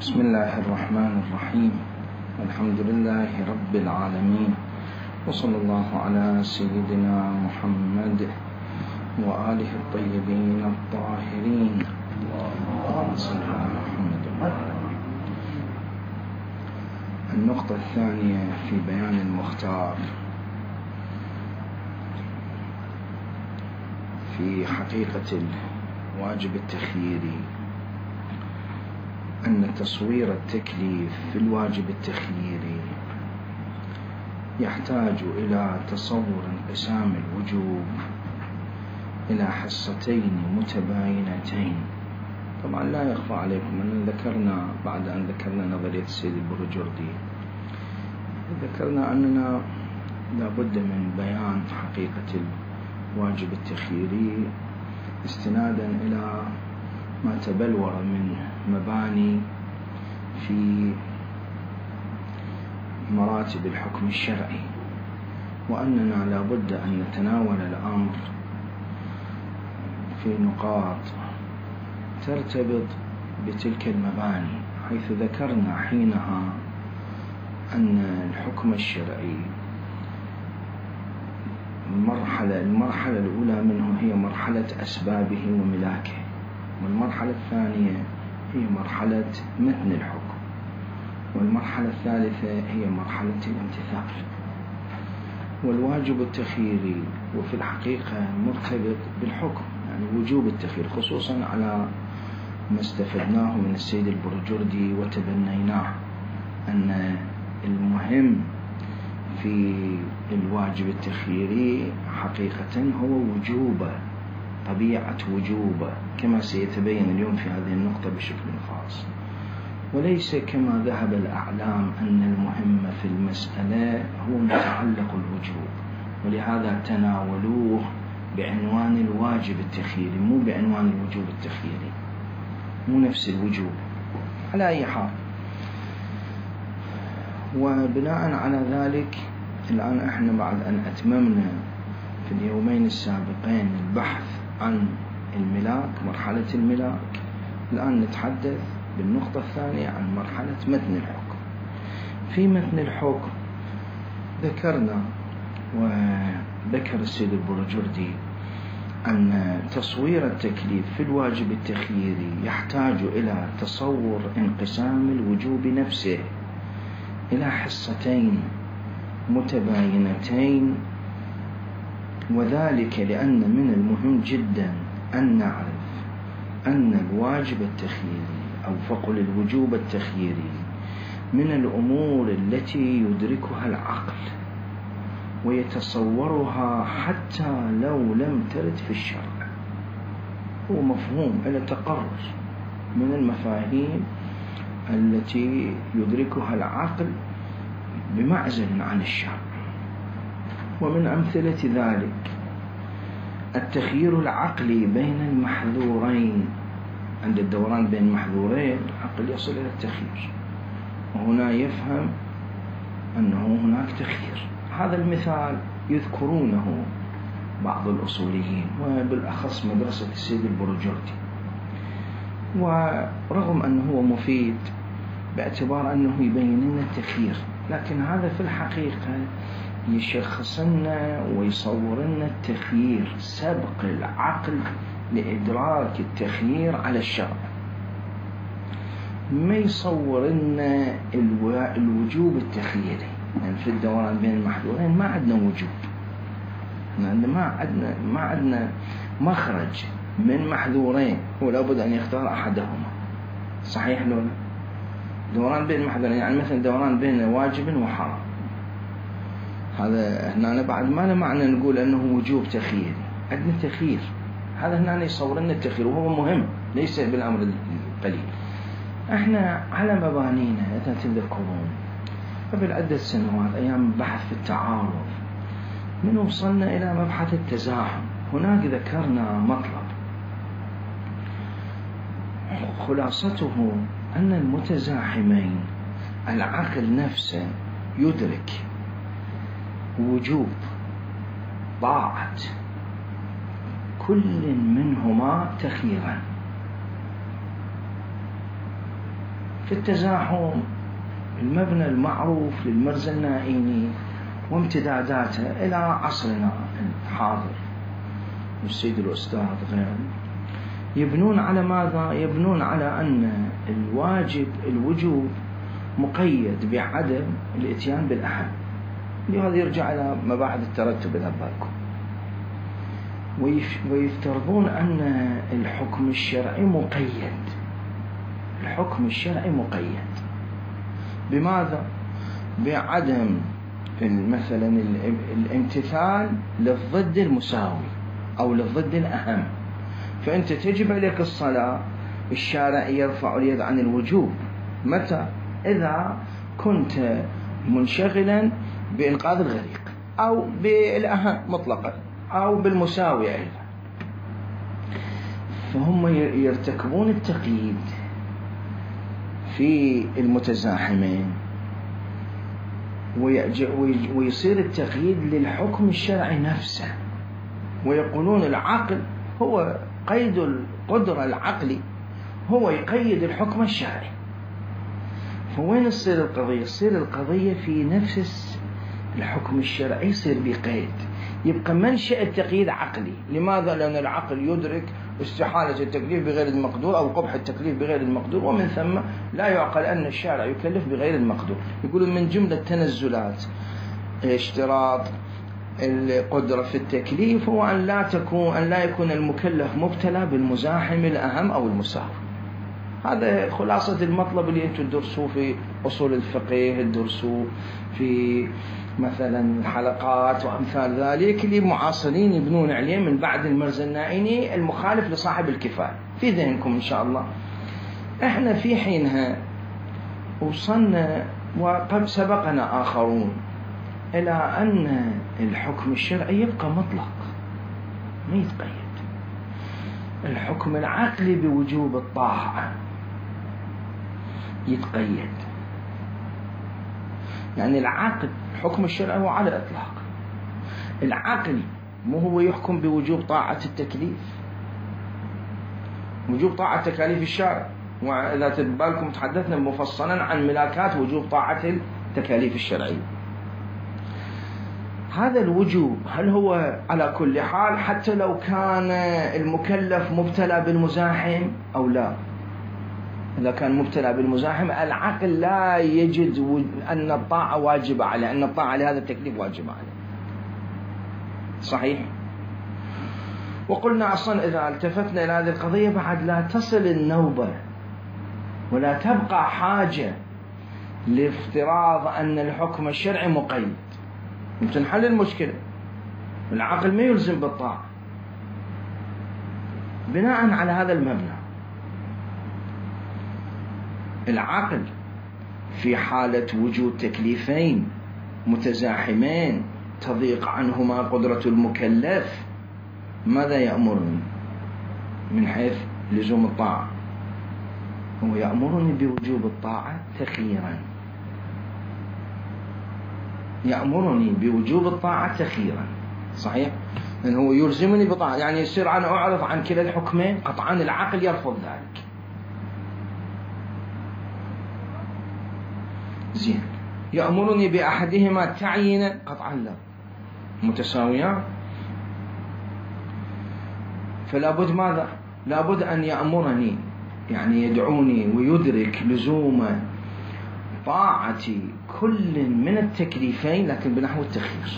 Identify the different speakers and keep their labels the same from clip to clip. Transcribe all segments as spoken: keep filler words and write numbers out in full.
Speaker 1: بسم الله الرحمن الرحيم. الحمد لله رب العالمين، وصلى الله على سيدنا محمد وآله الطيبين الطاهرين. اللهم صل على محمد. النقطة الثانية في بيان المختار في حقيقة الواجب التخييري، أن تصوير التكليف في الواجب التخييري يحتاج إلى تصور انقسام الوجوب إلى حصتين متباينتين. طبعا لا يخفى عليكم أن ذكرنا بعد أن ذكرنا نظرية السيد البروجردي، ذكرنا أننا لا بد من بيان حقيقة الواجب التخييري استنادا إلى ما تبلور من مباني في مراتب الحكم الشرعي، وأننا لا بد أن نتناول الأمر في نقاط ترتبط بتلك المباني، حيث ذكرنا حينها أن الحكم الشرعي مرحلة المرحلة الأولى منه هي مرحلة أسبابه وملاكه، والمرحلة الثانية هي مرحلة متن الحكم، والمرحلة الثالثة هي مرحلة الامتثال. والواجب التخييري وفي الحقيقة مرتبط بالحكم، يعني وجوب التخيير، خصوصا على ما استفدناه من السيد البروجردي وتبنيناه، أن المهم في الواجب التخييري حقيقة هو وجوبه، طبيعة وجوبه، كما سيتبين اليوم في هذه النقطة بشكل خاص، وليس كما ذهب الأعلام أن المهم في المسألة هو متعلق الوجوب، ولهذا تناولوه بعنوان الواجب التخييري مو بعنوان الوجوب التخييري، مو نفس الوجوب. على أي حال، وبناء على ذلك الآن احنا بعد أن أتممنا في اليومين السابقين البحث عن الملاك، مرحلة الملاك، الآن نتحدث بالنقطة الثانية عن مرحلة متن الحكم. في متن الحكم ذكرنا وذكر السيد البروجردي أن تصوير التكليف في الواجب التخييري يحتاج إلى تصور انقسام الوجوب نفسه إلى حصتين متباينتين، وذلك لأن من المهم جدا أن نعرف أن الواجب التخييري أو فقل الوجوب التخييري من الأمور التي يدركها العقل ويتصورها حتى لو لم ترد في الشرع، هو مفهوم إلى تقرر من المفاهيم التي يدركها العقل بمعزل عن الشرع. ومن أمثلة ذلك التخيير العقلي بين المحذورين، عند الدوران بين المحذورين العقل يصل إلى التخيير، وهنا يفهم أنه هناك تخيير. هذا المثال يذكرونه بعض الأصوليين وبالأخص مدرسة السيد البروجردي، ورغم أنه هو مفيد باعتبار أنه يبين لنا التخيير، لكن هذا في الحقيقة يشخصنا ويصورنا التخيير سبق العقل لإدراك التخيير على الشرع، ما يصورنا الوجوب التخييري. يعني في الدوران بين المحذورين ما عندنا وجوب، لأن ما عندنا ما عندنا مخرج من محذورين، ولا بد أن يختار أحدهما، صحيح لو لا؟ دوران بين المحذورين يعني مثلا دوران بين واجب وحرام، هذا هنا بعد ما له معنى نقول أنه وجوب تخييري، عندنا تخيير، هذا هنا يصور لنا التخيير وهو مهم ليس بالأمر القليل. احنا على مبانينا إذا تذكرون قبل عدة سنوات أيام بحث في التعارض من وصلنا إلى مبحث التزاحم، هناك ذكرنا مطلب خلاصته أن المتزاحمين العقل نفسه يدرك وجوب طاعة كل منهما تخييرا، في التزاحم المبنى المعروف للمرزا النائيني وامتداداته إلى عصرنا الحاضر والسيد الأستاذ غيره يبنون على ماذا؟ يبنون على أن الواجب الوجوب مقيد بعدم الاتيان بالأهم، لهذا يرجع إلى مباحث الترتب إلى بالكم. ويفترضون أن الحكم الشرعي مقيد، الحكم الشرعي مقيد بماذا؟ بعدم مثلا الامتثال للضد المساوي أو للضد الأهم. فأنت تجب عليك الصلاة، الشارع يرفع اليد عن الوجوب متى؟ إذا كنت منشغلا بإنقاذ الغريق أو بالأهم مطلقا أو بالمساوي أيضا. فهم يرتكبون التقييد في المتزاحمين، ويصير التقييد للحكم الشرعي نفسه، ويقولون العقل هو قيد القدرة العقلي، هو يقيد الحكم الشرعي. فوين تصير القضية؟ تصير القضية في نفس الحكم الشرعي يصير بقيد، يبقى منشأ التقييد عقلي. لماذا؟ لأن العقل يدرك استحالة التكليف بغير المقدور أو قبح التكليف بغير المقدور، ومن ثم لا يعقل أن الشارع يكلف بغير المقدور. يقولون من جملة تنزلات اشتراط القدرة في التكليف هو أن لا تكون أن لا يكون المكلف مبتلى بالمزاحم الأهم أو المساوي. هذا خلاصة المطلب اللي أنتم تدرسوه في أصول الفقه، تدرسوه في مثلا الحلقات وأمثال ذلك، اللي معاصرين يبنون عليه من بعد المرزا النائيني المخالف لصاحب الكفاية في ذهنكم إن شاء الله. إحنا في حينها وصلنا وقد سبقنا آخرون إلى أن الحكم الشرعي يبقى مطلق ما يتقيد. الحكم العقلي بوجوب الطاعة يتقيد، يعني العقل الحكم الشرعي هو على الإطلاق. العقل مو هو يحكم بوجوب طاعة التكليف، وجوب طاعة تكاليف الشارع. وإذا تبالكم تحدثنا مفصلا عن ملاكات وجوب طاعة التكاليف الشرعية. هذا الوجوب هل هو على كل حال حتى لو كان المكلف مبتلى بالمزاحم أو لا؟ إذا كان مبتلى بالمزاحم العقل لا يجد أن الطاعة واجبة عليه، أن الطاعة لهذا التكليف واجبة عليه. صحيح؟ وقلنا أصلا إذا التفتنا إلى هذه القضية بعد لا تصل النوبة ولا تبقى حاجة لافتراض أن الحكم الشرعي مقيد، وتنحل المشكلة. العقل ما يلزم بالطاعة بناء على هذا المبنى. العقل في حالة وجود تكليفين متزاحمين تضيق عنهما قدرة المكلف ماذا يأمرني من حيث لزوم الطاعة؟ هو يأمرني بوجوب الطاعة تخييرا، يأمرني بوجوب الطاعة تخييرا. صحيح؟ لأنه هو يلزمني بطاعة، يعني يصير أنا أعرض عن كلا الحكمين قطعا. العقل يرفض ذلك. زين. يأمرني بأحدهما تعيينا قطعا لا، متساويان. فلا بد ماذا؟ لا بد أن يأمرني، يعني يدعوني ويدرك لزوم طاعة كل من التكليفين لكن بنحو التخيير.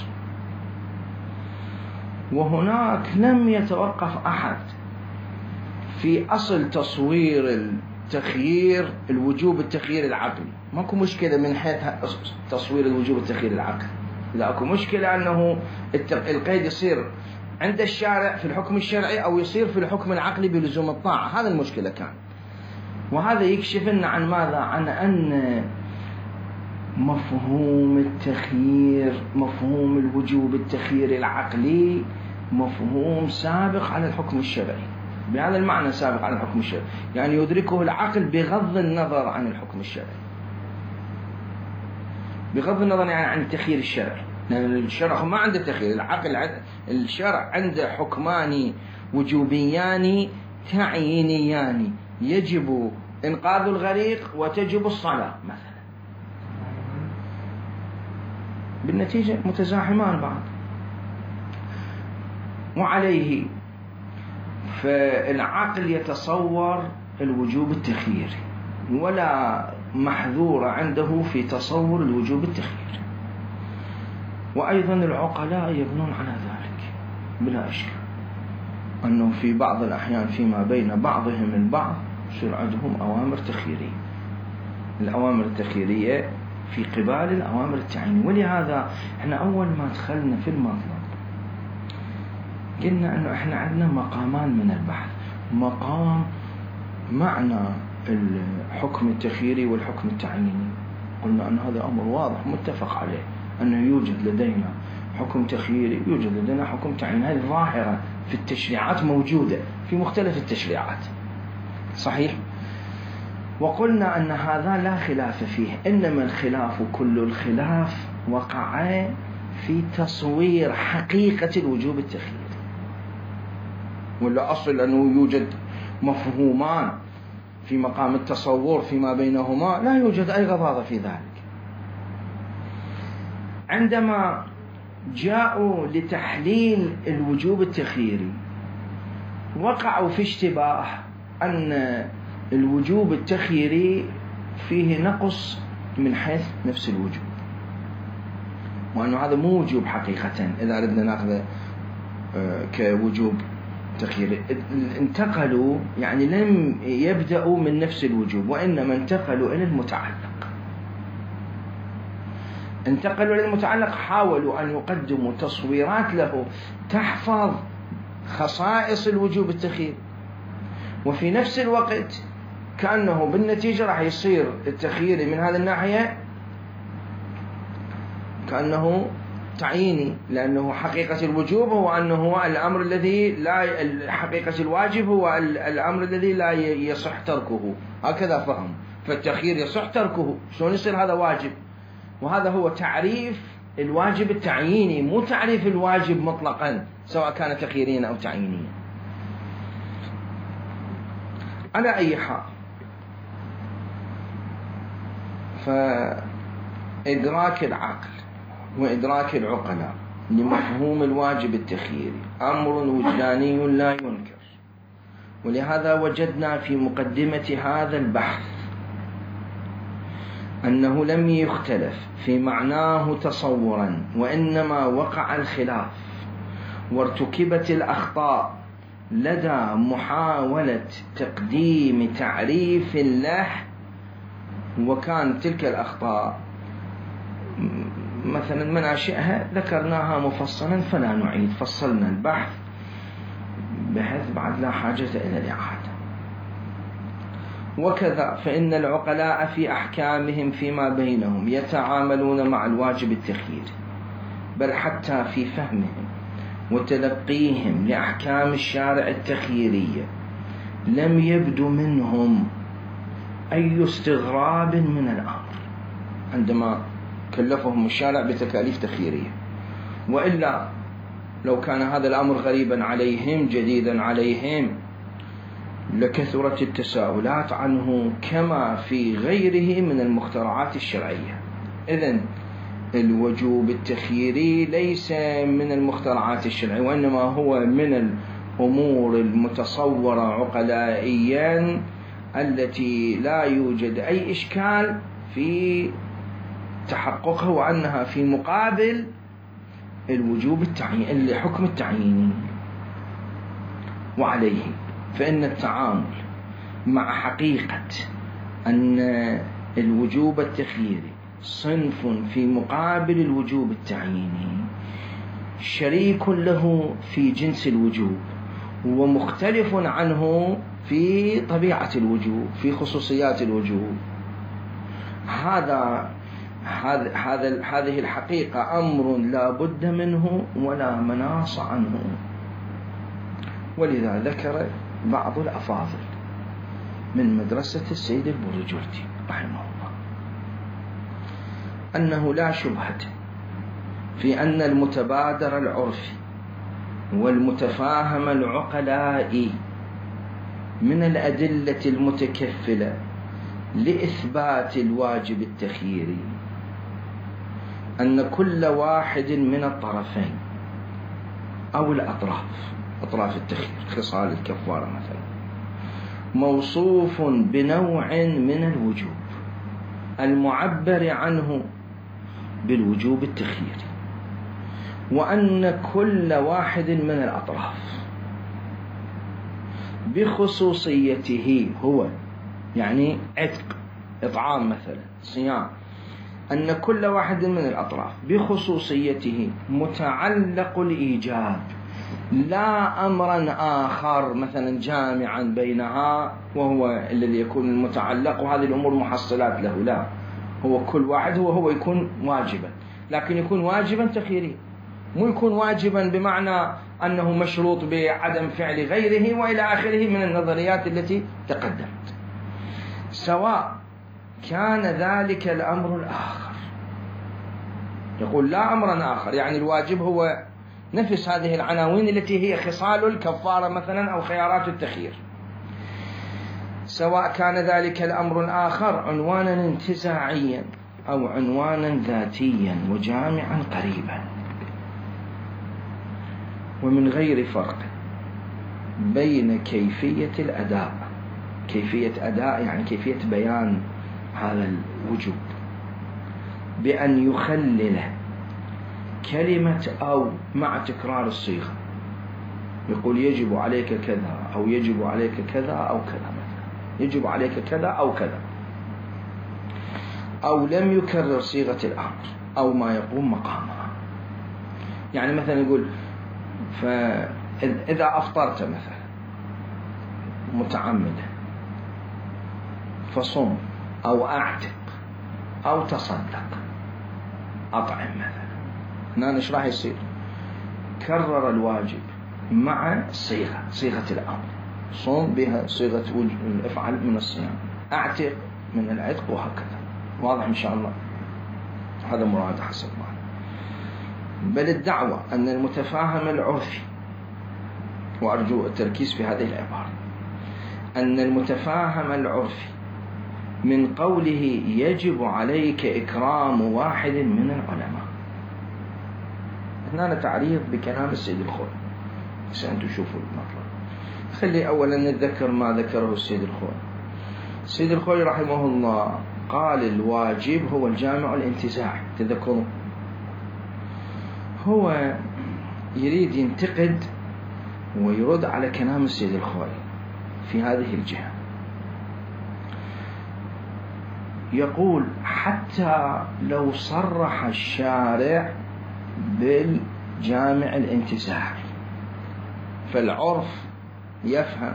Speaker 1: وهناك لم يتوقف أحد في أصل تصوير التخيير الوجوب التخيير العقلي. ماكو مشكلة من حيث تصوير الوجوب التخيير العقلي، إذا أكو مشكلة أنه القيد يصير عند الشارع في الحكم الشرعي أو يصير في الحكم العقلي بلزوم الطاعة. هذا المشكلة كان. وهذا يكشف لنا عن ماذا؟ عن أن مفهوم التخيير، مفهوم الوجوب التخيير العقلي مفهوم سابق على الحكم الشرعي. بهذا المعنى سابق على الحكم الشرعي، يعني يدركه العقل بغض النظر عن الحكم الشرعي، بغض النظر يعني عن التخيير الشرعي. لأن الشرع ما عنده تخيير، العقل الشرع عنده حكمان وجوبيان تعيينيان يجب إنقاذ الغريق وتجب الصلاة مثلا، بالنتيجة متزاحمان بعض. وعليه فالعقل يتصور الوجوب التخييري، ولا محذور عنده في تصور الوجوب التخييري. وأيضا العقلاء يبنون على ذلك بلا إشكال، أنه في بعض الأحيان فيما بين بعضهم البعض يصير عندهم أوامر تخييرية، الأوامر التخييرية في قبال الأوامر التعيينية. ولهذا إحنا أول ما دخلنا في المطلب قلنا أنه إحنا عندنا مقامان من البحث، مقام معنى الحكم التخييري والحكم التعييني. قلنا أن هذا أمر واضح متفق عليه، أنه يوجد لدينا حكم تخييري، يوجد لدينا حكم تعييني. هذه ظاهرة في التشريعات موجودة في مختلف التشريعات، صحيح. وقلنا أن هذا لا خلاف فيه، إنما الخلاف كل الخلاف وقع في تصوير حقيقة الوجوب التخييري. ولا أصل أنه يوجد مفهومان في مقام التصور فيما بينهما، لا يوجد أي غضاضة في ذلك. عندما جاءوا لتحليل الوجوب التخييري وقعوا في اشتباه أن الوجوب التخييري فيه نقص من حيث نفس الوجوب، وأنه هذا مو وجوب حقيقة إذا أردنا نأخذه كوجوب تخييري. انتقلوا يعني لم يبدأوا من نفس الوجوب، وإنما انتقلوا إلى المتعلق. انتقلوا إلى المتعلق، حاولوا أن يقدموا تصويرات له تحفظ خصائص الوجوب التخييري، وفي نفس الوقت كأنه بالنتيجة راح يصير التخييري من هذه الناحية كأنه تعييني، لأنه حقيقة الوجوب هو أنه هو الأمر الذي لا، حقيقة الواجب هو الأمر الذي لا يصح تركه، هكذا فهم. فالتخيير يصح تركه، شلون يصير هذا واجب؟ وهذا هو تعريف الواجب التعييني، مو تعريف الواجب مطلقا سواء كان تخييريا أو تعيينيا. على أي حال، فإدراك العقل وإدراك العقلاء لمفهوم الواجب التخييري أمر وجداني لا ينكر. ولهذا وجدنا في مقدمة هذا البحث أنه لم يختلف في معناه تصورا، وإنما وقع الخلاف وارتكبت الأخطاء لدى محاولة تقديم تعريف له. وكان تلك الأخطاء مثلا مناشئها ذكرناها مفصلا فلا نعيد، فصلنا البحث بحيث بعد لا حاجة إلى الإعادة. وكذا فإن العقلاء في أحكامهم فيما بينهم يتعاملون مع الواجب التخييري، بل حتى في فهمهم وتلقيهم لأحكام الشارع التخييرية لم يبدو منهم أي استغراب من الأمر عندما كلفهم الشارع بتكاليف تخييرية. وإلا لو كان هذا الأمر غريبا عليهم جديدا عليهم لكثرت التساؤلات عنه كما في غيره من المخترعات الشرعية. إذن الوجوب التخييري ليس من المخترعات الشرعية، وإنما هو من الأمور المتصورة عقلائيا التي لا يوجد أي إشكال في تحققها، وأنها في مقابل الوجوب التعيين الحكم التعييني. وعليه فإن التعامل مع حقيقة أن الوجوب التخييري صنف في مقابل الوجوب التعييني شريك له في جنس الوجوب، ومختلف عنه في طبيعة الوجوب، في خصوصيات الوجوب. هذا هذا هذه الحقيقة أمر لا بد منه ولا مناص عنه. ولذا ذكر بعض الأفاضل من مدرسة السيد البرجردي رحمه الله أنه لا شبهة في أن المتبادر العرفي والمتفاهم العقلائي من الأدلة المتكفلة لإثبات الواجب التخييري أن كل واحد من الطرفين أو الأطراف، أطراف التخيير خصال الكفارة مثلا، موصوف بنوع من الوجوب المعبر عنه بالوجوب التخييري، وأن كل واحد من الأطراف بخصوصيته هو، يعني عتق، إطعام مثلا، صيام، أن كل واحد من الأطراف بخصوصيته متعلق الإيجاب، لا أمرا آخر مثلا جامعا بينها وهو الذي يكون المتعلق، وهذه الأمور محصلات له، لا، هو كل واحد هو هو يكون واجبا، لكن يكون واجبا تخييري، مو يكون واجبا بمعنى أنه مشروط بعدم فعل غيره وإلى آخره من النظريات التي تقدمت، سواء كان ذلك الأمر الآخر. يقول لا أمرا آخر، يعني الواجب هو نفس هذه العناوين التي هي خصال الكفارة مثلا أو خيارات التخيير، سواء كان ذلك الأمر الآخر عنوانا انتزاعيا أو عنوانا ذاتيا وجامعا قريبا، ومن غير فرق بين كيفية الأداء، كيفية أداء يعني كيفية بيان هذا الوجوب، بأن يخلل كلمة أو مع تكرار الصيغة، يقول يجب عليك كذا أو يجب عليك كذا أو كذا، مثلا يجب عليك كذا أو كذا، أو لم يكرر صيغة الأمر أو ما يقوم مقامها. يعني مثلا يقول فإذا أفطرت مثلا متعمدا فصم أو أعتق أو تصدق، أطعم مثلا، هنا ايش راح يصير؟ كرر الواجب مع صيغة، صيغة الأمر، صوم بها صيغة افعل من الصيام، أعتق من العتق، وهكذا. واضح إن شاء الله؟ هذا مراد حسب معنا. بل الدعوة أن المتفاهم العرفي، وأرجو التركيز في هذه العبارة، أن المتفاهم العرفي من قوله يجب عليك إكرام واحد من العلماء، هنا تعريض بكلام السيد الخوئي عشان أنتم تشوفوا المطلب. خلي أولا نتذكر ما ذكره السيد الخوئي. السيد الخوئي رحمه الله قال الواجب هو الجامع الانتزاعي، تذكروا، هو يريد ينتقد ويرد على كلام السيد الخوئي في هذه الجهة. يقول حتى لو صرح الشارع بالجامع الانتزاعي، فالعرف يفهم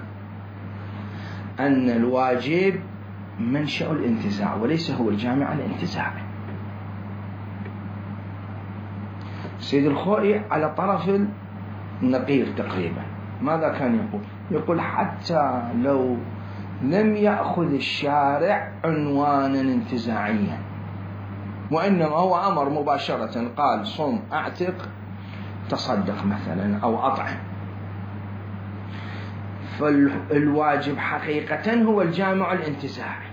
Speaker 1: أن الواجب منشأ الانتزاع وليس هو الجامع الانتزاعي. سيد الخوئي على طرف النقيض تقريبا. ماذا كان يقول؟ يقول حتى لو لم يأخذ الشارع عنوانا انتزاعيا، وإنما هو أمر مباشرة، قال صم أعتق تصدق مثلا أو أطعم، فالواجب حقيقة هو الجامع الانتزاعي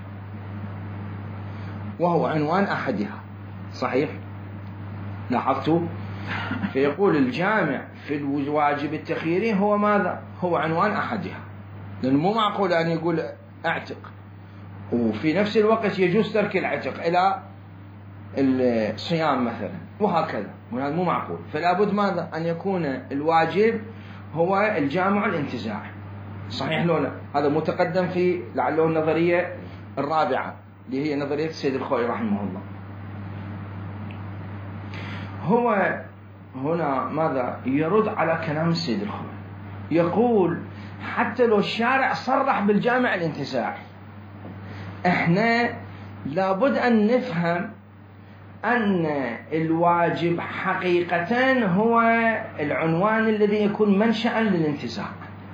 Speaker 1: وهو عنوان أحدها. صحيح؟ لاحظتوا؟ فيقول الجامع في الواجب التخييري هو ماذا؟ هو عنوان أحدها، لأنه مو معقول أن يقول أعتق وفي نفس الوقت يجوز ترك العتق إلى الصيام مثلا، وهكذا، وهذا مو معقول. فلا بد ماذا؟ أن يكون الواجب هو الجامع الانتزاعي. صحيح لو لا؟ هذا متقدم في لعله النظرية الرابعة اللي هي نظرية السيد الخوئي رحمه الله. هو هنا ماذا؟ يرد على كلام السيد الخوئي، يقول حتى لو الشارع صرح بالجامع الانتزاعي، احنا لابد أن نفهم أن الواجب حقيقة هو العنوان الذي يكون منشأ للانتزاع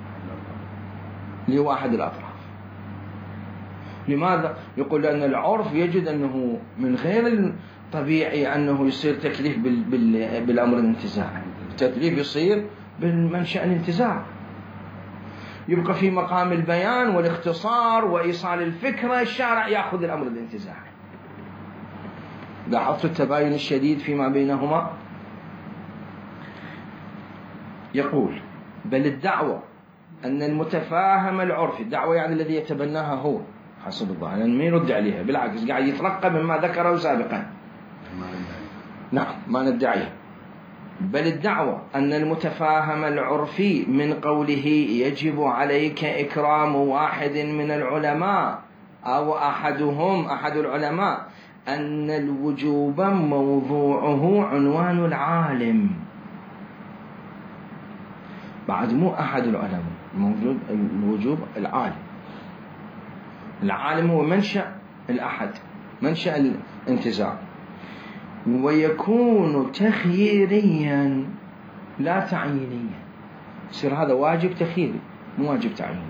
Speaker 1: لواحد الأطراف. لماذا؟ يقول لأن العرف يجد أنه من غير الطبيعي أنه يصير تكليف بالأمر الانتزاعي، التكليف يصير بالمنشأ الانتزاع. يبقى في مقام البيان والاختصار وإيصال الفكرة، الشارع يأخذ الأمر الانتزاعي. لاحظت التباين الشديد فيما بينهما. يقول: بل الدعوة أن المتفاهم العرفي، الدعوة يعني الذي يتبناها هو حسب الظاهر، لأن ما يرد عليها، بالعكس قاعد يترقى مما ذكره سابقا. نعم ما ندعيه. بل الدعوة أن المتفاهم العرفي من قوله يجب عليك إكرام واحد من العلماء أو أحدهم أحد العلماء أن الوجوب موضوعه عنوان العالم. بعد مو أحد العلماء، موجود الوجوب العالم. العالم هو منشأ الأحد، منشأ الانتزاع. ويكون تخييريا لا تعيينيا، يصير هذا واجب تخييري مو واجب تعييني،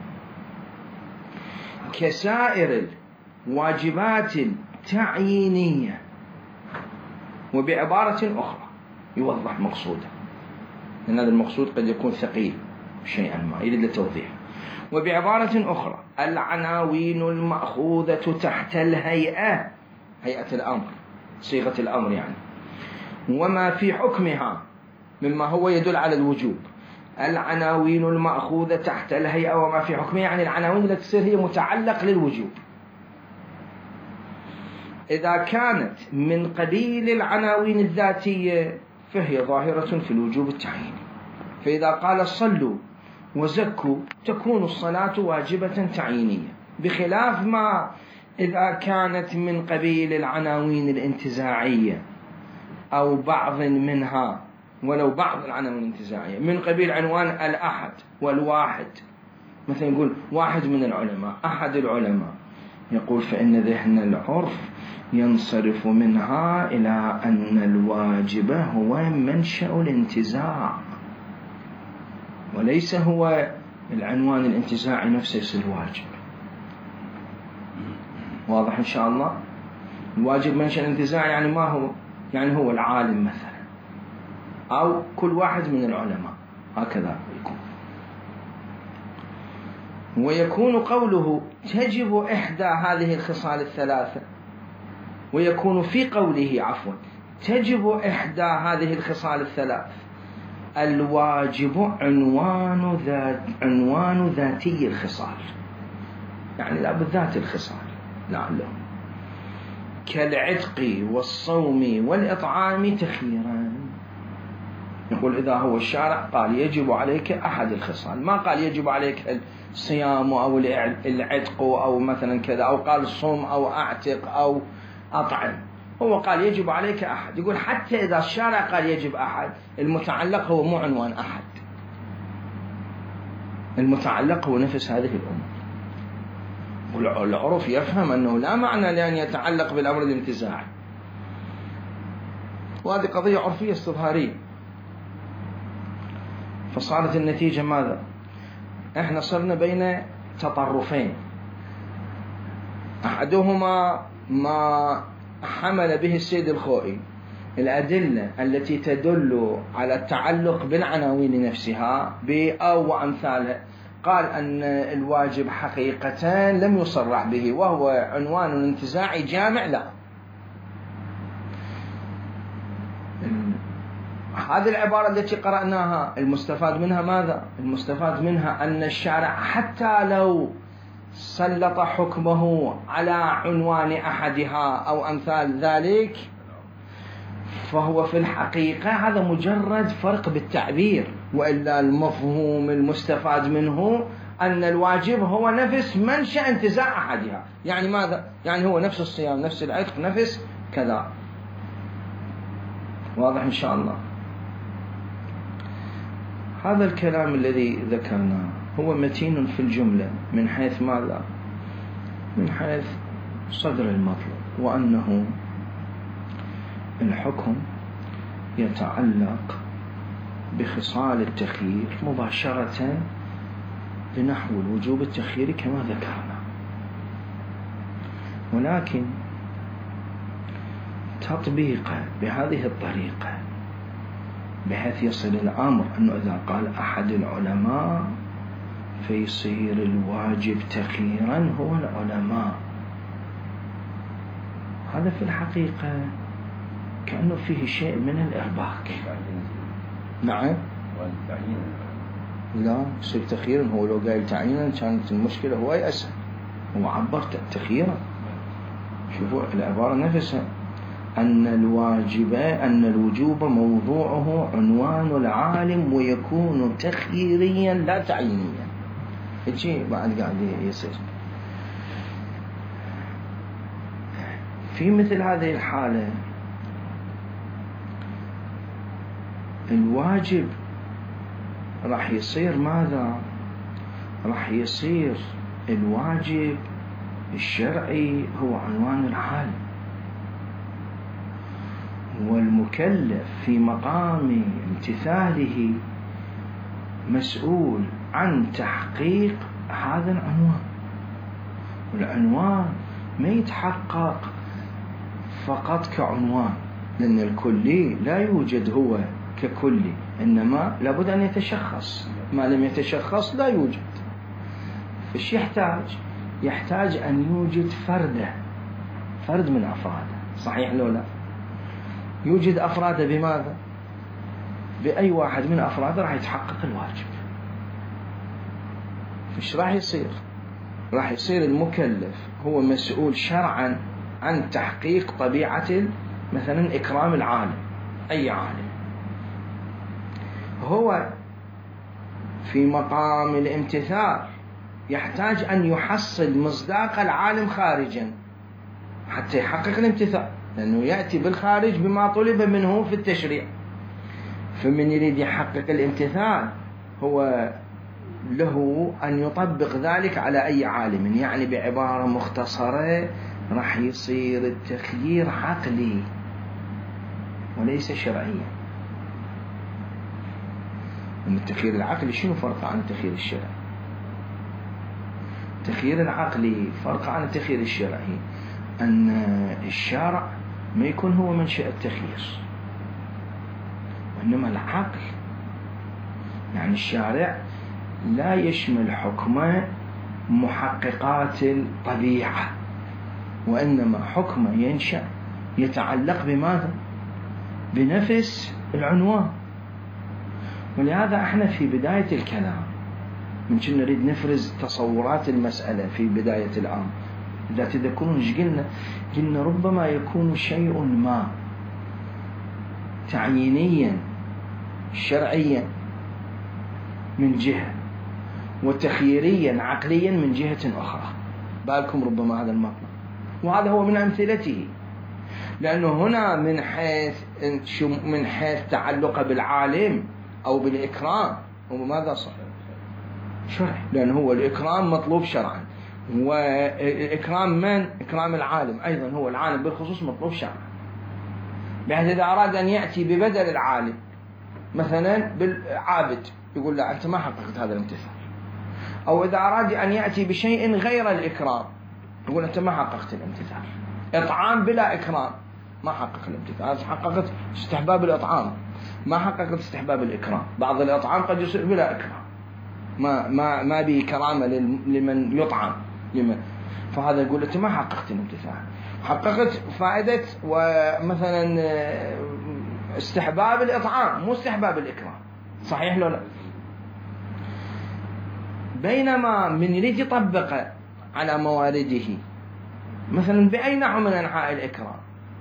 Speaker 1: كسائر الواجبات التعيينية. وبعبارة أخرى يوضح مقصوده، لأن هذا المقصود قد يكون ثقيل شيئا ما يريد التوضيح. وبعبارة أخرى العناوين المأخوذة تحت الهيئة، هيئة الأمر، صيغة الأمر يعني، وما في حكمها مما هو يدل على الوجوب. العناوين المأخوذة تحت الهيئة وما في حكمها يعني العناوين التي تصير هي متعلق للوجوب. إذا كانت من قبيل العناوين الذاتية فهي ظاهرة في الوجوب التعييني. فإذا قال صلوا وزكوا تكون الصلاة واجبة تعيينية، بخلاف ما إذا كانت من قبيل العناوين الانتزاعية أو بعض منها، ولو بعض العناوين الانتزاعية من قبيل عنوان الأحد والواحد، مثلا يقول واحد من العلماء، أحد العلماء، يقول فإن ذهن العرف ينصرف منها إلى أن الواجب هو منشأ الانتزاع وليس هو العنوان الانتزاعي نفسه الواجب. واضح إن شاء الله؟ الواجب منشأ الانتزاع يعني ما هو؟ يعني هو العالم مثلا أو كل واحد من العلماء، هكذا يكون. ويكون قوله تجب إحدى هذه الخصال الثلاثة، ويكون في قوله عفوا تجب إحدى هذه الخصال الثلاث الواجب عنوان ذات عنوان ذاتي الخصال، يعني لا بالذات الخصال لعله، كالعتق والصوم والإطعام تخييرا. يقول إذا هو الشارع قال يجب عليك أحد الخصال، ما قال يجب عليك الصيام أو العتق أو مثلا كذا، أو قال الصوم أو أعتق أو أطعم، هو قال يجب عليك أحد. يقول حتى إذا الشارع قال يجب أحد، المتعلق هو مو عنوان أحد، المتعلق هو نفس هذه الأمور. والعرف يفهم أنه لا معنى لأن يتعلق بالأمر الانتزاعي، وهذه قضية عرفية استظهارية. فصارت النتيجة ماذا؟ احنا صرنا بين تطرفين، أحدهما ما حمل به السيد الخوئي، الأدلة التي تدل على التعلق بالعناوين نفسها بأو وأمثالها، قال أن الواجب حقيقة لم يصرح به وهو عنوان انتزاعي جامع لا. هذه العبارة التي قرأناها المستفاد منها ماذا؟ المستفاد منها أن الشارع حتى لو سلط حكمه على عنوان أحدها أو أمثال ذلك، فهو في الحقيقة هذا مجرد فرق بالتعبير، وإلا المفهوم المستفاد منه أن الواجب هو نفس منشأ انتزاع أحدها. يعني ماذا؟ يعني هو نفس الصيام، نفس العتق، نفس كذا. واضح إن شاء الله؟ هذا الكلام الذي ذكرناه هو متين في الجملة من حيث ماذا؟ من حيث صدر المطلب، وأنه الحكم يتعلق بخصال التخيير مباشرة بنحو الوجوب التخييري كما ذكرنا، ولكن تطبيقه بهذه الطريقة بحيث يصل الأمر أنه إذا قال أحد العلماء فيصير الواجب تخييرا هو العلماء. هذا في الحقيقة كأنه فيه شيء من الإرباك. نعم. لا يصير تخييرا، هو لو قال تعيينا كانت المشكلة هو أسهل، هو عبر تخييرا. شوفوا العبارة نفسها، أن الواجب أن الوجوب موضوعه عنوان العالم ويكون تخييريا لا تعيينيا. الشيء بعد قاعد يصير في مثل هذه الحالة. الواجب راح يصير ماذا؟ راح يصير الواجب الشرعي هو عنوان العالم، والمكلف في مقام امتثاله مسؤول عن تحقيق هذا العنوان. والعنوان ما يتحقق فقط كعنوان، لأن الكلي لا يوجد هو ككلي، إنما لابد أن يتشخص، ما لم يتشخص لا يوجد. فش يحتاج؟ يحتاج أن يوجد فرده، فرد من أفراده. صحيح لو لا؟ يوجد أفراده بماذا؟ بأي واحد من أفراده راح يتحقق الواجب. فش راح يصير؟ راح يصير المكلف هو مسؤول شرعا عن تحقيق طبيعة مثلا إكرام العالم، أي عالم. هو في مقام الامتثال يحتاج أن يحصل مصداق العالم خارجا حتى يحقق الامتثال، لأنه يأتي بالخارج بما طلب منه في التشريع. فمن يريد يحقق الامتثال هو له أن يطبق ذلك على أي عالم. يعني بعبارة مختصرة راح يصير التخيير عقلي وليس شرعيا. أن التخيير العقلي شنو فرق عن التخيير الشرعي؟ التخيير العقلي فرق عن التخيير الشرعي أن الشارع ما يكون هو منشأ التخيير، وإنما العقل. يعني الشارع لا يشمل حكمه محققات الطبيعة، وإنما حكمه ينشأ يتعلق بماذا؟ بنفس العنوان. ولهذا احنا في بداية الكلام من كنا نريد نفرز تصورات المسألة في بداية الأمر، إذا تذكرون ايش قلنا؟ قلنا ربما يكون شيء ما تعيينيا شرعيا من جهة، وتخييريا عقليا من جهة أخرى. بالكم ربما هذا المطلب، وهذا هو من أمثلته. لأنه هنا من حيث من حيث تعلقه بالعالم أو بالإكرام وماذا صار؟ شرع، لأنه هو الإكرام مطلوب شرعا، والإكرام من؟ إكرام العالم أيضا، هو العالم بالخصوص مطلوب شرعا. بحيث إذا أراد أن يأتي ببدل العالم مثلا بالعابد يقول لا أنت ما حققت هذا الامتثال، أو إذا أراد أن يأتي بشيء غير الإكرام يقول أنت ما حققت الامتثال. إطعام بلا إكرام ما حقق الامتثال، حققت استحباب الإطعام ما حققت استحباب الإكرام. بعض الإطعام قد يصير بلا إكرام، ما ما ما به كرامة لمن يطعم لمن، فهذا يقول أنت ما حققت الامتثال. حققت فائدة ومثلا استحباب الإطعام مو استحباب الإكرام. صحيح لو لا؟ بينما من يريد يطبقه على موارده مثلا بأي نوع من أنحاء الإكرام،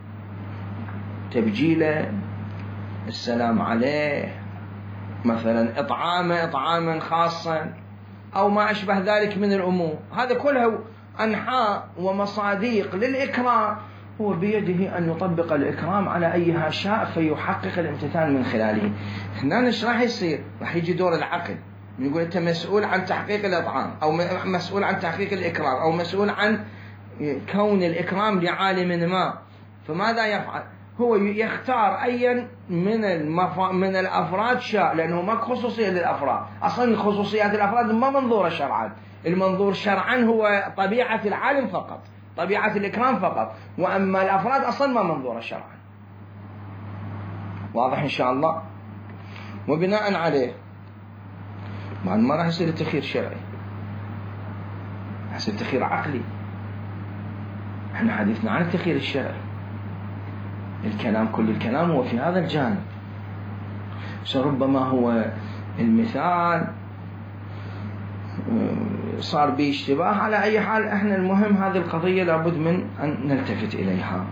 Speaker 1: تبجيله، السلام عليه، مثلا إطعامه إطعاما خاصا، أو ما أشبه ذلك من الأمور، هذا كله أنحاء ومصاديق للإكرام، هو بيده أن يطبق الإكرام على أيها شاء فيحقق الامتثال من خلاله. هنا ايش راح يصير؟ راح يجي دور العقل، يقول أنت مسؤول عن تحقيق الإطعام، أو مسؤول عن تحقيق الإكرام، أو مسؤول عن كون الإكرام لعالم ما. فماذا يفعل؟ هو يختار أي من المف... من الأفراد شاء، لأنه ما خصوصية للأفراد. أصلا خصوصيات الأفراد ما منظورة شرعا، المنظور شرعا هو طبيعة العالم فقط، طبيعة الإكرام فقط، وأما الأفراد أصلا ما منظورة شرعا. واضح إن شاء الله؟ وبناء عليه بعد ما راح يصير التخيير شرعي، راح يصير تخيير عقلي. احنا حديثنا عن التخيير الشرعي، الكلام كل الكلام هو في هذا الجانب. فربما هو المثال صار به اشتباه. على أي حال احنا المهم هذه القضية لابد من أن نلتفت إليها.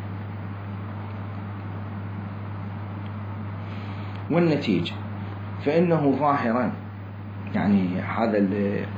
Speaker 1: والنتيجة فإنه ظاهرا، يعني هذا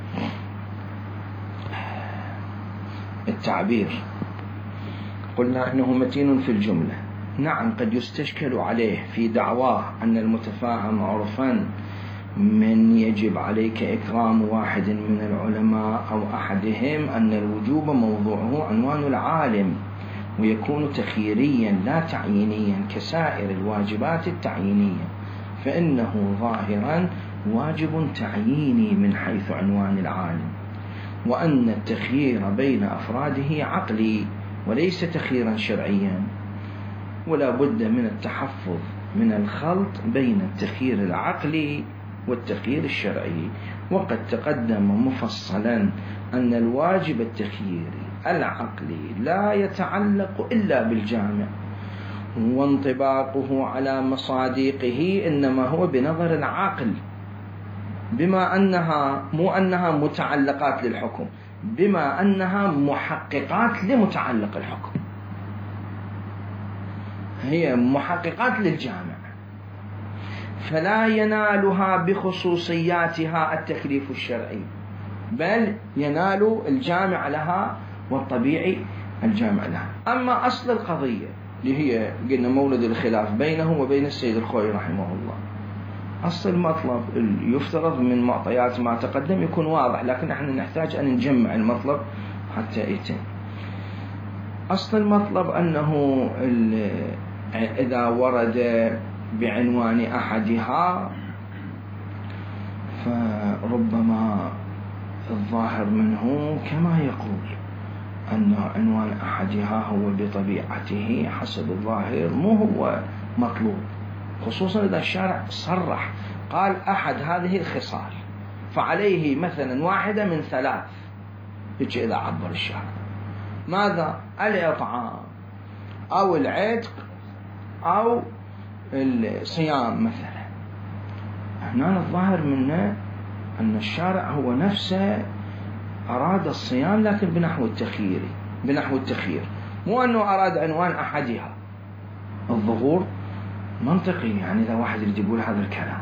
Speaker 1: التعبير قلنا أنه متين في الجملة. نعم قد يستشكل عليه في دعواه أن المتفاهم عرفا من يجب عليك إكرام واحد من العلماء أو أحدهم أن الوجوب موضوعه عنوان العالم، ويكون تخييريا لا تعيينيا كسائر الواجبات التعيينية، فإنه ظاهرا واجب تعييني من حيث عنوان العالم، وأن التخيير بين أفراده عقلي وليس تخييرا شرعيا، ولا بد من التحفظ من الخلط بين التخيير العقلي والتخيير الشرعي. وقد تقدم مفصلا أن الواجب التخييري العقلي لا يتعلق إلا بالجامع، وانطباقه على مصادقه إنما هو بنظر العقل، بما أنها مو أنها متعلقات للحكم، بما أنها محققات لمتعلق الحكم، هي محققات للجامع، فلا ينالها بخصوصياتها التكليف الشرعي، بل ينال الجامع لها والطبيعي الجامع لها. أما أصل القضية اللي هي قلنا مولد الخلاف بينه وبين السيد الخوئي رحمه الله، أصل المطلب يفترض من معطيات ما تقدم يكون واضح، لكن نحن نحتاج أن نجمع المطلب حتى يتم. أصل المطلب أنه إذا ورد بعنوان أحدها فربما الظاهر منه كما يقول أن عنوان أحدها هو بطبيعته حسب الظاهر مو هو مطلوب، خصوصا إذا الشارع صرح قال أحد هذه الخصال فعليه مثلا واحدة من ثلاث، يجي إذا عبر الشارع ماذا؟ الإطعام أو العتق أو الصيام مثلا. هنا الظاهر منه أن الشارع هو نفسه أراد الصيام لكن بنحو التخيير، بنحو التخيير، مو أنه أراد عنوان أحدها. الظهور منطقي، يعني إذا واحد يريد يقول هذا الكلام.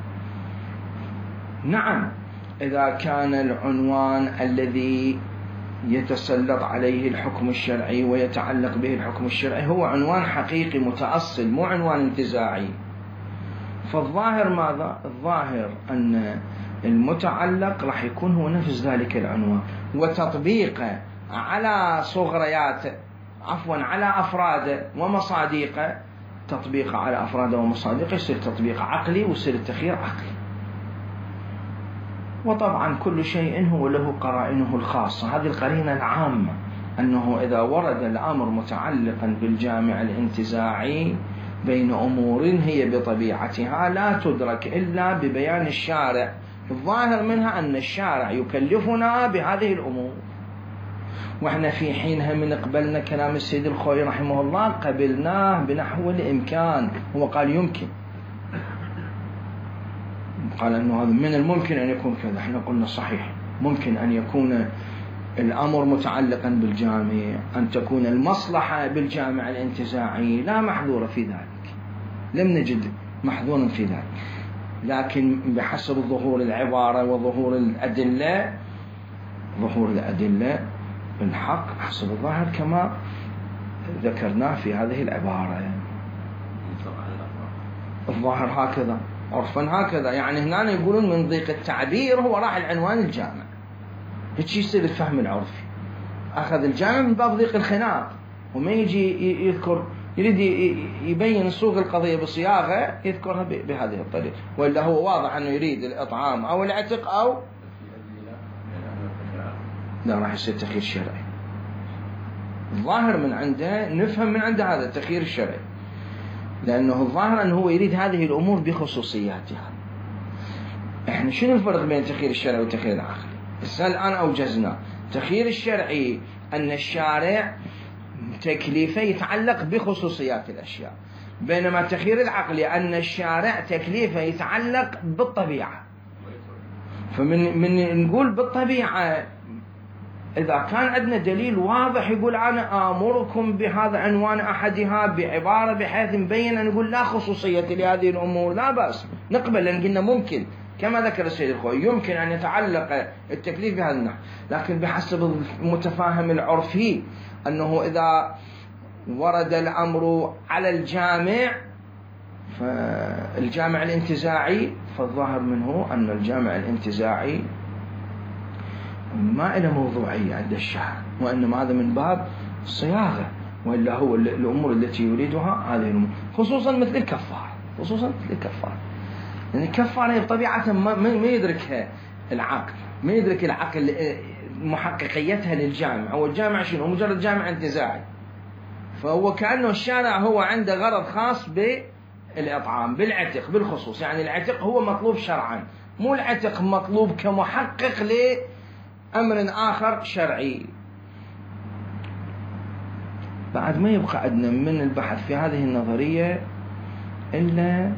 Speaker 1: نعم إذا كان العنوان الذي يتسلط عليه الحكم الشرعي ويتعلق به الحكم الشرعي هو عنوان حقيقي متأصل مو عنوان انتزاعي، فالظاهر ماذا؟ الظاهر أن المتعلق راح يكون هو نفس ذلك العنوان، وتطبيقه على صغريات عفوا على أفراده ومصادقه، تطبيقه على أفراده ومصادقه يصير تطبيق عقلي ويصير التخيير عقلي. وطبعا كل شيء هو له قرائنه الخاصة، هذه القرينة العامة أنه إذا ورد الأمر متعلقا بالجامع الانتزاعي بين أمور هي بطبيعتها لا تدرك إلا ببيان الشارع، الظاهر منها أن الشارع يكلفنا بهذه الأمور، وإحنا في حينها من قبلنا كلام السيد الخوئي رحمه الله قبلناه بنحو الإمكان، هو قال يمكن، قال أنه هذا من الممكن أن يكون كذا، احنا قلنا صحيح ممكن أن يكون الأمر متعلقا بالجامع، أن تكون المصلحة بالجامع الانتزاعي لا محظور في ذلك، لم نجد محظورا في ذلك، لكن بحسب ظهور العبارة وظهور الأدلة، ظهور الأدلة الحق حسب الظاهر كما ذكرناه في هذه العبارة، الظاهر هكذا عرفا هكذا، يعني هنا يقولون من ضيق التعبير هو راح العنوان الجامع، هيك يصير الفهم العرفي، أخذ الجامع من باب ضيق الخناق، وما يجي يذكر يريد يبين سوق القضية بصياغة يذكرها بهذه الطريقة، وإلا هو واضح أنه يريد الإطعام أو العتق أو لا، راح يصير تخيير شرعي. الظاهر من عنده نفهم من عنده هذا التخيير الشرعي، لأنه الظاهر أنه هو يريد هذه الأمور بخصوصياتها. إحنا شنو الفرق بين التخيير الشرعي والتخيير العقلي؟ السنة الآن أوجزنا التخيير الشرعي أن الشارع تكليفه يتعلق بخصوصيات الأشياء، بينما التخيير العقلي أن الشارع تكليفه يتعلق بالطبيعة. فمن من نقول بالطبيعة إذا كان عندنا دليل واضح يقول أنا آمركم بهذا عنوان أحدها بعبارة بحيث مبين أن نقول لا خصوصية لهذه الأمور، لا بأس نقبل، لأن قلنا ممكن كما ذكر السيد الخوي يمكن أن يتعلق التكليف بهذا النحو، لكن بحسب المتفاهم العرفي أنه إذا ورد الأمر على الجامع فالجامع الانتزاعي، فالظاهر منه أن الجامع الانتزاعي ما إلى موضوعية عند الشارع، وإنما هذا من باب الصياغة، وإلا هو الأمور التي يريدها هذه الأمور، خصوصا مثل الكفارة، خصوصا مثل الكفارة، لأن يعني الكفارة بطبيعة ما يدركها العقل، ما يدرك العقل محققيتها للجامع. هو الجامع شنو؟ مجرد جامع انتزاعي، فهو كأنه الشارع هو عنده غرض خاص بالإطعام بالعتق بالخصوص، يعني العتق هو مطلوب شرعا، مو العتق مطلوب كمحقق لأمر آخر شرعي. بعد ما يبقى عندنا من البحث في هذه النظرية إلا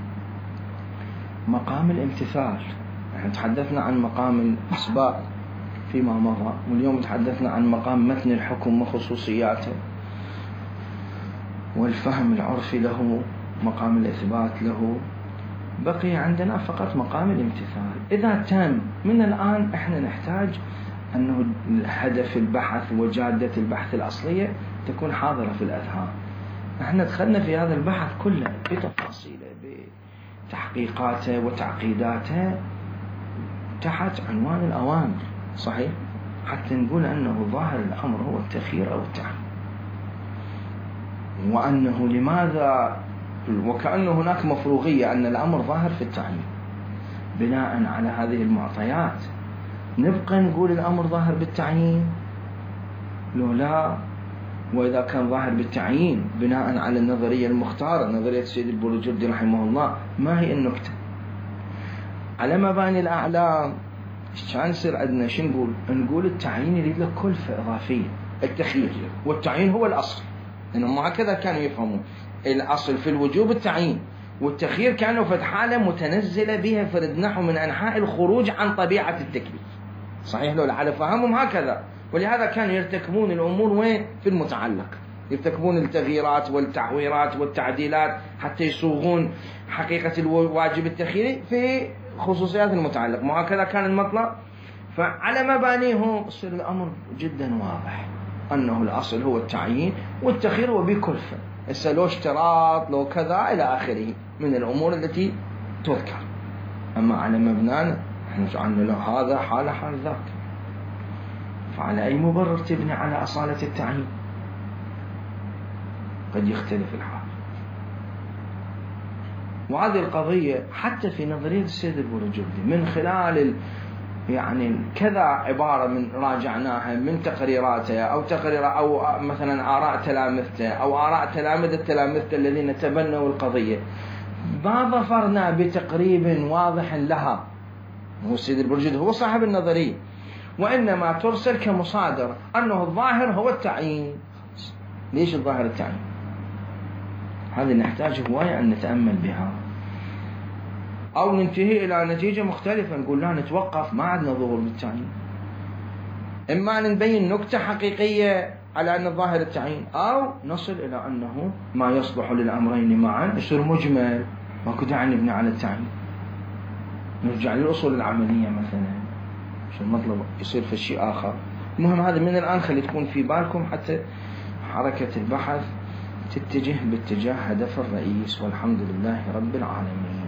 Speaker 1: مقام الامتثال. نحن تحدثنا عن مقام الإثبات فيما مضى، واليوم تحدثنا عن مقام متن الحكم وخصوصياته والفهم العرفي له، مقام الإثبات له، بقي عندنا فقط مقام الامتثال. إذا تم من الآن إحنا نحتاج أنه هدف البحث وجادة البحث الأصلية تكون حاضرة في الأذهان. احنا دخلنا في هذا البحث كله بتفاصيله بتحقيقاته وتعقيداته تحت عنوان الأوامر، صحيح، حتى نقول أنه ظاهر الأمر هو التخيير أو التعيين، وأنه لماذا وكأنه هناك مفروغية أن الأمر ظاهر في التعيين. بناء على هذه المعطيات نبقى نقول الأمر ظاهر بالتعيين لو لا؟ وإذا كان ظاهر بالتعيين بناء على النظرية المختارة، نظرية السيد البروجردي رحمه الله، ما هي النكتة؟ على مباني الأعلام كان يصير عندنا شو نقول؟ نقول التعيين يريد له كلفة إضافية، التخيير والتعيين هو الأصل، لأنهم هكذا كانوا يفهمون الأصل في الوجوب التعيين، والتخيير كانوا في حالة متنزلة بها فرد نحو من أنحاء الخروج عن طبيعة التكليف، صحيح لو على فهمهم هكذا. ولهذا كانوا يرتكبون الأمور وين؟ في المتعلق، يرتكبون التغييرات والتعويرات والتعديلات حتى يصوغون حقيقة الواجب التخييري في خصوصيات المتعلق، ما هكذا كان المطلب. فعلى مبانيهم يصير الأمر جدا واضح أنه الأصل هو التعيين والتخيير هو بكلفة، إسا لو اشتراط لو كذا إلى آخره من الأمور التي تذكر. أما على مبنانا نحن جعلنا له هذا حال حال ذاك، فعلى أي مبرر تبني على أصالة التعيين؟ قد يختلف الحال. وهذه القضية حتى في نظرية السيد البروجردي من خلال ال يعني كذا عبارة من راجعناها من تقريراته أو تقرير أو مثلا آراء تلامذته أو آراء تلامذة تلامذته الذين تبنوا القضية، ما ظفرنا بتقريب واضح لها. هو السيد البروجردي هو صاحب النظرية، وإنما ترسل كمصادر أنه الظاهر هو التعيين. ليش الظاهر التعيين؟ هذه نحتاج هواية أن نتأمل بها، أو ننتهي إلى نتيجة مختلفة نقول لا نتوقف ما عندنا ظهور بالتعيين. إما أن نبين نكتة حقيقية على أن الظاهر التعيين، أو نصل إلى أنه ما يصلح للأمرين معا يصير مجمل، ما كده عن نبني على التعيين، نرجع للأصول العملية مثلا شو المطلب يصير في شيء آخر. المهم هذا من الآن خلي تكون في بالكم حتى حركة البحث تتجه باتجاه هدف الرئيس، والحمد لله رب العالمين.